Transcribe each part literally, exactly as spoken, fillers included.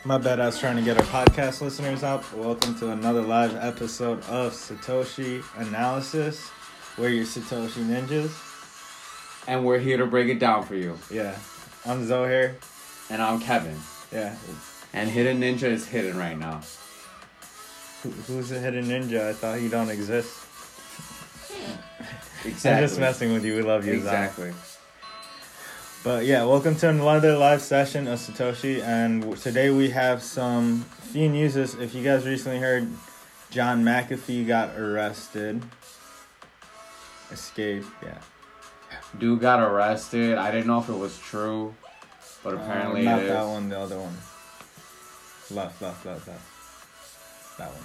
My bad, I was trying to get our podcast listeners out. Welcome to another live episode of Satoshi Analysis. We're your Satoshi Ninjas. And we're here to break it down for you. Yeah. I'm Zohair. And I'm Kevin. Yeah. And Hidden Ninja is hidden right now. Who, who's the Hidden Ninja? I thought you don't exist. Exactly. I'm just messing with you. We love you, Exactly. Zach. But yeah, welcome to another live session of Satoshi, and today we have some few news. If you guys recently heard, John McAfee got arrested. Escaped, yeah. Dude got arrested. I didn't know if it was true, but apparently uh, not it is. Not that one, the other one. Left, left, left, left. That one,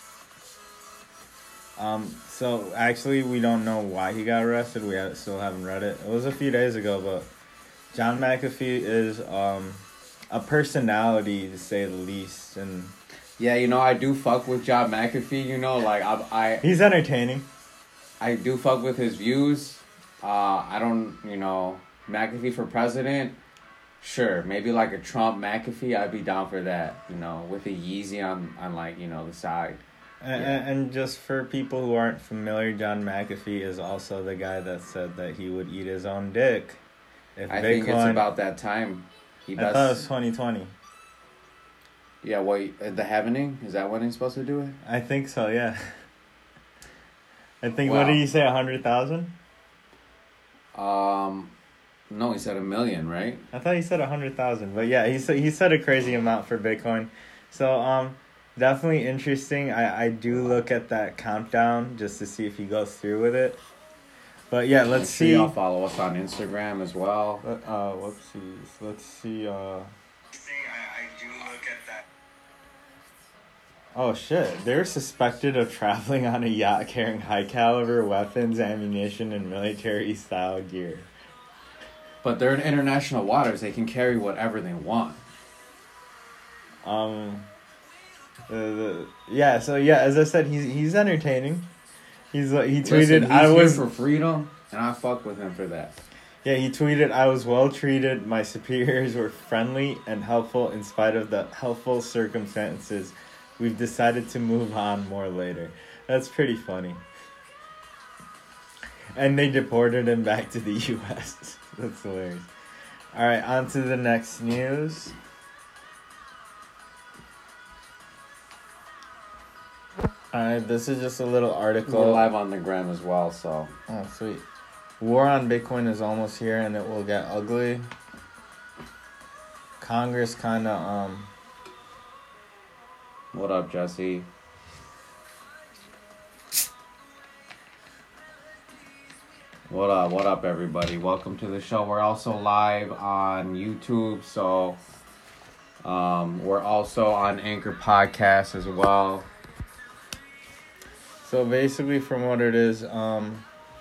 yeah. Um. So actually, we don't know why he got arrested. We have, still haven't read it. It was a few days ago, but John McAfee is um, a personality, to say the least. And yeah, you know, I do fuck with John McAfee, you know, like, I... I he's entertaining. I do fuck with his views. Uh, I don't, you know, McAfee for president, sure, maybe like a Trump McAfee, I'd be down for that, you know, with a Yeezy on, on like, you know, the side. And, yeah. and just for people who aren't familiar, John McAfee is also the guy that said that he would eat his own dick. If I Bitcoin, think it's about that time. He I best, thought it was twenty twenty. Yeah, what, the Heavening? Is that when he's supposed to do it? I think so, yeah. I think, Wow. what did you say, one hundred thousand? Um, no, he said a million, right? I thought he said one hundred thousand, but yeah, he said, he said a crazy amount for Bitcoin. So, um, definitely interesting. I, I do look at that countdown just to see if he goes through with it. But yeah, let's Make see. sure y'all follow us on Instagram as well. Uh, whoopsies. Let's see, uh... I, I do look at that. Oh shit, they're suspected of traveling on a yacht carrying high-caliber weapons, ammunition, and military-style gear. But they're in international waters. They can carry whatever they want. Um... The, the, yeah, so yeah, as I said, he's he's entertaining. He's like he tweeted, Listen, he's "I was here for freedom, and I fuck with him for that." Yeah, he tweeted, "I was well treated. My superiors were friendly and helpful in spite of the helpful circumstances. We've decided to move on more later." That's pretty funny. And they deported him back to the U S That's hilarious. All right, on to the next news. Alright, this is just a little article. We're live on the gram as well, so. Oh, sweet. War on Bitcoin is almost here and it will get ugly. Congress kind of, um... What up, Jesse? What up, what up, everybody? Welcome to the show. We're also live on YouTube, so... Um, we're also on Anchor Podcast as well. So basically, from what it is, um,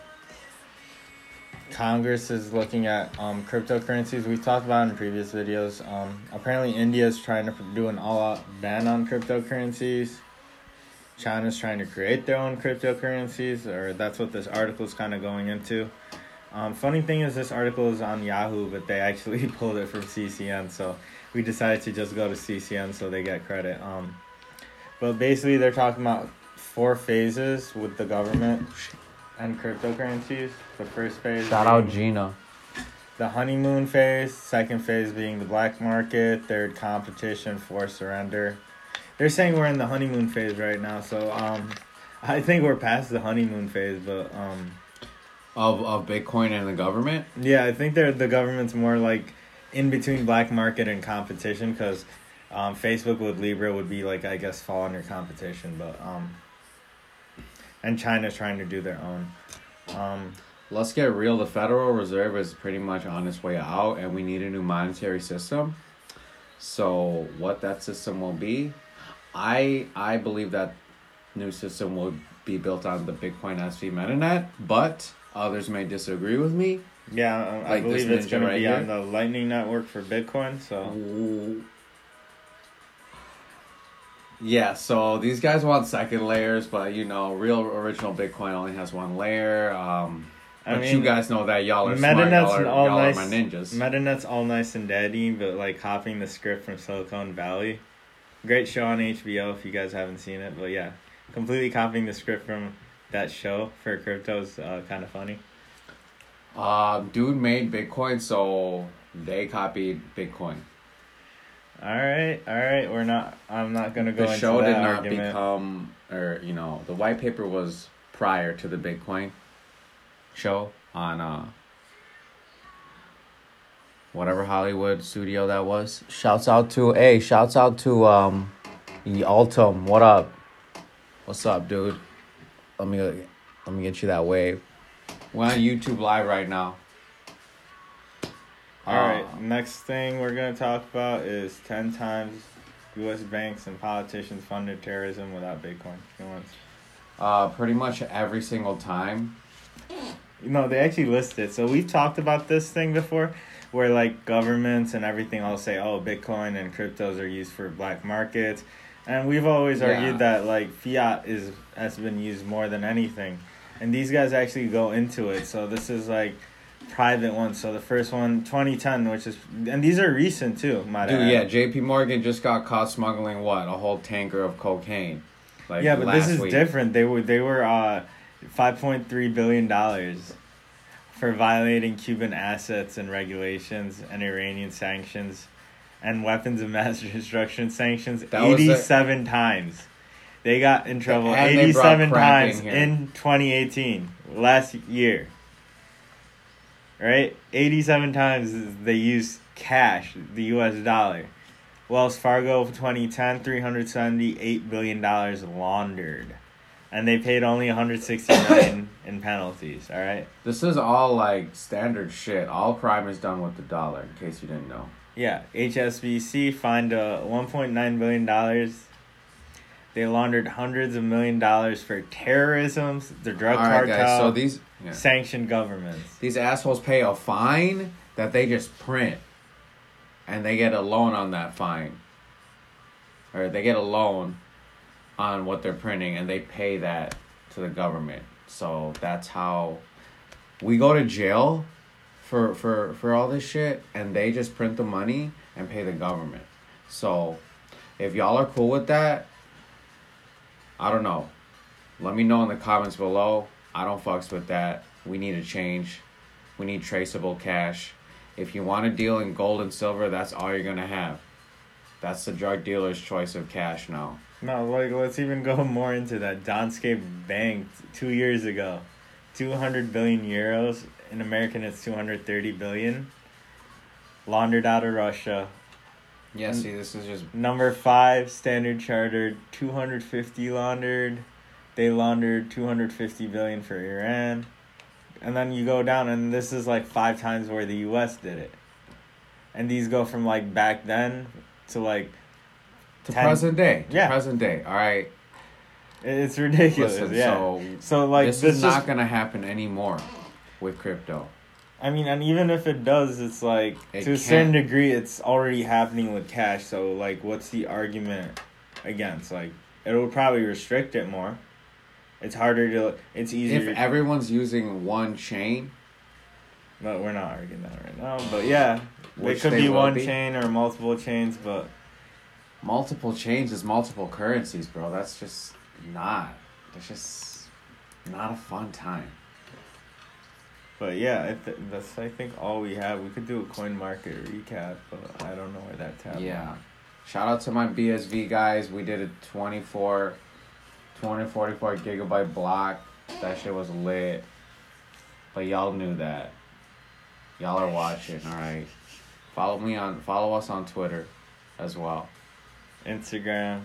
Congress is looking at um, cryptocurrencies. We've talked about it in previous videos. Um, apparently, India is trying to do an all-out ban on cryptocurrencies. China's trying to create their own cryptocurrencies, or that's what this article is kind of going into. Um, funny thing is, this article is on Yahoo, but they actually pulled it from C C N, so we decided to just go to C C N so they get credit. Um, but basically, they're talking about four phases with the government and cryptocurrencies. The first phase... Shout out Gina. The honeymoon phase. Second phase being the black market. Third, competition. Fourth, surrender. They're saying we're in the honeymoon phase right now, so um, I think we're past the honeymoon phase, but... um, Of of Bitcoin and the government? Yeah, I think they're, the government's more like in between black market and competition, because um, Facebook with Libra would be like, I guess, fall under competition, but... um. And China's trying to do their own. Um, Let's get real. The Federal Reserve is pretty much on its way out, and we need a new monetary system. So what that system will be, I I believe that new system will be built on the Bitcoin S V MetaNet, but others may disagree with me. yeah, I, I Like believe this it's going ninja to right be here. on the Lightning Network for Bitcoin, so... Yeah, so these guys want second layers, but you know, real original Bitcoin only has one layer. Um, I but mean, you guys know that y'all are smart. MetaNet's Y'all are, all y'all nice. are my ninjas. MetaNet's all nice and dandy, but like copying the script from Silicon Valley, Great show on H B O if you guys haven't seen it. But yeah, completely copying the script from that show for crypto is uh, kind of funny. Uh, dude made Bitcoin, so they copied Bitcoin. All right, all right. We're not. I'm not gonna go The into show that did not argument. become, or you know, the white paper was prior to the Bitcoin show on uh whatever Hollywood studio that was. Shouts out to hey, shouts out to um, Altum. What up? What's up, dude? Let me let me get you that wave. We're on YouTube Live right now. All right. Next thing we're gonna talk about is ten times U S banks and politicians funded terrorism without Bitcoin. You want? Uh, pretty much every single time. No, they actually list it. So we've talked about this thing before, where like governments and everything all say, "Oh, Bitcoin and cryptos are used for black markets," and we've always Yeah. argued that like fiat is has been used more than anything, and these guys actually go into it. So this is like private ones. So the first one, twenty ten, which is, and these are recent too. Might Dude, add. yeah, J P Morgan just got caught smuggling what? A whole tanker of cocaine. Like yeah, but last this is week. different. They were they were uh, five point three billion dollars for violating Cuban assets and regulations and Iranian sanctions and weapons of mass destruction sanctions That was the- eighty-seven times. They got in trouble And they brought eighty-seven crack in times here. in twenty eighteen, last year. Right? eighty-seven times they used cash, the U S dollar. Wells Fargo twenty ten, three hundred seventy-eight billion dollars laundered. And they paid only one hundred sixty million dollars in penalties, all right? This is all like standard shit. All crime is done with the dollar, in case you didn't know. Yeah, H S B C fined uh, one point nine billion dollars. They laundered hundreds of million dollars for terrorism, the drug All right, cartel, guys. So these yeah. sanctioned governments. these assholes pay a fine that they just print, and they get a loan on that fine, or they get a loan on what they're printing, and they pay that to the government. So that's how we go to jail for for for all this shit, and they just print the money and pay the government. So if y'all are cool with that, I don't know. Let me know in the comments below. I don't fucks with that. We need a change. We need traceable cash. If you want to deal in gold and silver, that's all you're gonna have. That's the drug dealer's choice of cash now. No, like, let's even go more into that. Danske Bank, two years ago, two hundred billion euros. In American, it's two hundred thirty billion. Laundered out of Russia. Yeah, see, this is just... Number five, Standard Chartered, two hundred fifty laundered. They laundered two hundred fifty billion for Iran. And then you go down, and this is like five times where the U S did it. And these go from like back then to like... To ten present day. To Yeah. present day, all right? It's ridiculous, Listen, yeah. so, So, like, this, this is just- not going to happen anymore with crypto. I mean, and even if it does, it's like, It to a certain can't. degree, it's already happening with cash. So, like, what's the argument against? Like, it will probably restrict it more. It's harder to, it's easier. If everyone's using one chain, No, we're not arguing that right now. But yeah, Which it could they be will one be. chain or multiple chains, but multiple chains is multiple currencies, bro. That's just not. That's just not a fun time. but yeah, I th- that's I think all we have. We could do a coin market recap, but I don't know where that tab. Yeah. Shout out to my B S V guys. We did a twenty-four, two hundred forty-four gigabyte block. That shit was lit. But y'all knew that. Y'all are watching, alright? Follow me on follow us on Twitter as well. Instagram.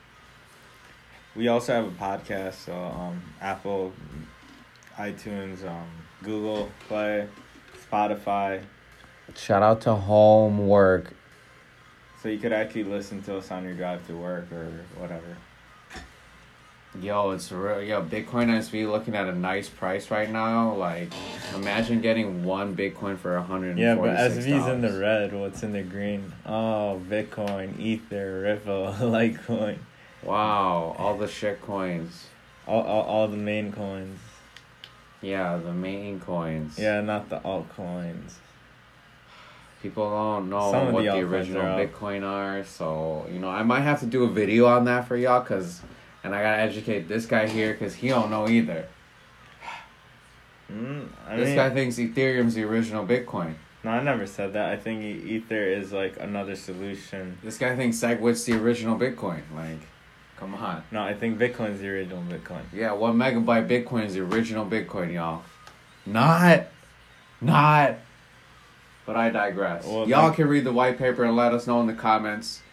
We also have a podcast, so um, Apple, iTunes, um, Google Play, Spotify. Shout out to Homework. So you could actually listen to us on your drive to work or whatever. Yo, it's real. Yo, Bitcoin S V looking at a nice price right now. Like, imagine getting one Bitcoin for one hundred Yeah, but forty-six dollars. S V's in the red. What's in the green? Oh, Bitcoin, Ether, Ripple, Litecoin. Wow, all the shit coins. All, all, all the main coins. Yeah, the main coins. Yeah, not the altcoins. People don't know Some of what the the altcoins original are out. Bitcoin are, so you know I might have to do a video on that for y'all, cause, and I gotta educate this guy here, cause he don't know either. Mm, I This mean, guy thinks Ethereum's the original Bitcoin. no, I never said that. I think E- Ether is like another solution. This guy thinks SegWit's the original Bitcoin. Like, come on. No, I think Bitcoin's the original Bitcoin. Yeah, one megabyte Bitcoin is the original Bitcoin, y'all. Not, not. But I digress. Well, y'all like- can read the white paper and let us know in the comments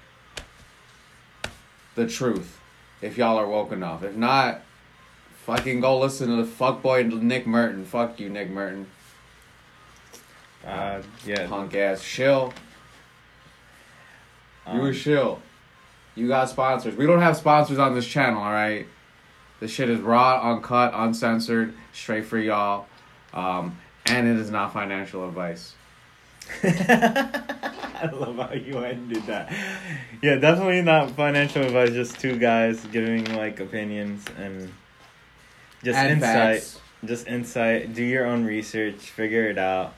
the truth, if y'all are woke enough. If not, fucking go listen to the fuckboy Nick Merton. Fuck you, Nick Merton. Uh, yeah. Punk ass shill. You a Um, shill. You got sponsors. We don't have sponsors on this channel, alright? This shit is raw, uncut, uncensored, straight for y'all. Um, and it is not financial advice. I love how you ended that. Yeah, definitely not financial advice. Just two guys giving like opinions and just And insight. facts. Just insight. Do your own research. Figure it out.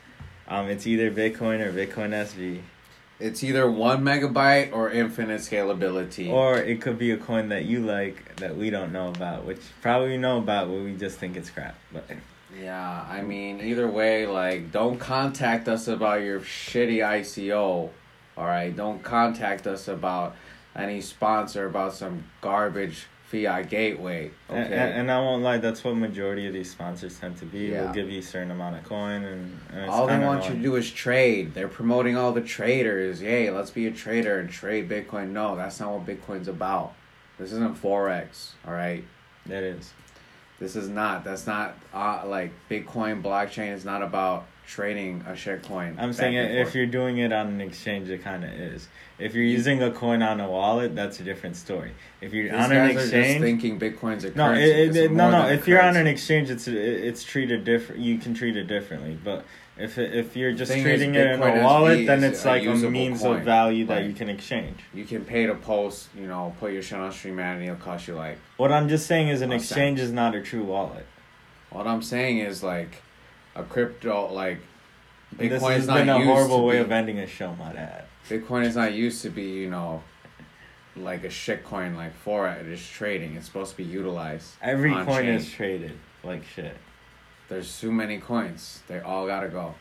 Um, it's either Bitcoin or Bitcoin S V, It's either one megabyte or infinite scalability. or it could be a coin that you like that we don't know about, which probably we know about, but we just think it's crap. But Yeah, I mean, either way, like, don't contact us about your shitty I C O, alright? Don't contact us about any sponsor about some garbage fiat gateway, okay? and, and, and I won't lie, that's what majority of these sponsors tend to be. Yeah. They'll give you a certain amount of coin, and, and it's all they kinda want you annoying. to do is trade. They're promoting all the traders. Yay, let's be a trader and trade Bitcoin. No, that's not what Bitcoin's about. This isn't Forex, alright? That is. This is not. That's not, uh, like, Bitcoin blockchain is not about trading a shit coin. I'm back saying and if forth. you're doing it on an exchange, it kind of is. If you're using a coin on a wallet, that's a different story. If you're These on an guys are just exchange, thinking Bitcoin's a no, currency. it, it, It's it- no, more no. than a If you're on an currency. exchange, it's it, it's treated different. You can treat it differently. But if it, if you're just Thing is, treating it in Bitcoin a wallet, S V then is it's a like a usable means coin. of value that Like- you can exchange. You can pay to post, you know, put your shit on Streamanity, it'll cost you like. What I'm just saying is an A exchange cent. is not a true wallet. What I'm saying is like a crypto, like Bitcoin This has is not been a used horrible to way be, of ending a show, my dad. Bitcoin is not used to be, you know, like a shit coin like Forex. It's trading. It's supposed to be utilized. Every on coin chain. is traded like shit. There's too many coins. They all gotta go.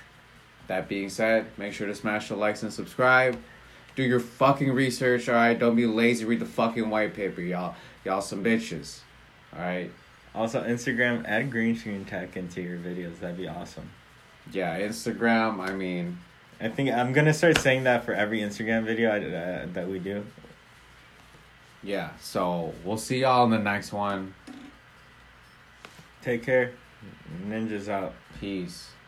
That being said, make sure to smash the likes and subscribe. Do your fucking research, alright? Don't be lazy. Read the fucking white paper, y'all. Y'all some bitches. Alright? Also, Instagram, add green screen tech into your videos. That'd be awesome. Yeah, Instagram, I mean, I think I'm gonna start saying that for every Instagram video I, uh, that we do. yeah. So, we'll see y'all in the next one. Take care. Ninjas out. Peace.